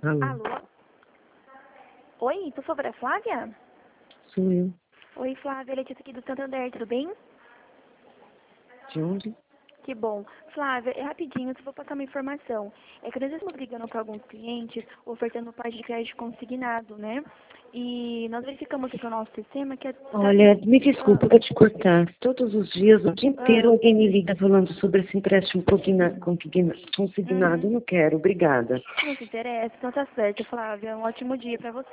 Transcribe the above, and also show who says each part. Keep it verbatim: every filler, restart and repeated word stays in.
Speaker 1: Alô,
Speaker 2: Alô? Oi, por favor, é a Flávia?
Speaker 1: sou eu.
Speaker 2: Oi, Flávia, Letícia aqui do Santander, tudo bem?
Speaker 1: De onde?
Speaker 2: Que bom. Flávia, é rapidinho, eu só vou passar uma informação. É que nós estamos ligando para alguns clientes, ofertando parte de crédito consignado, né? E nós verificamos aqui com o nosso sistema que... É...
Speaker 1: Olha, me desculpa, eu vou te cortar. Todos os dias, o dia inteiro,
Speaker 2: Ah,
Speaker 1: alguém me liga falando sobre esse empréstimo consigna- consigna- consignado. Eu
Speaker 2: uhum.
Speaker 1: não quero, obrigada.
Speaker 2: Não se interessa, então tá certo, Flávia. Um ótimo dia para você.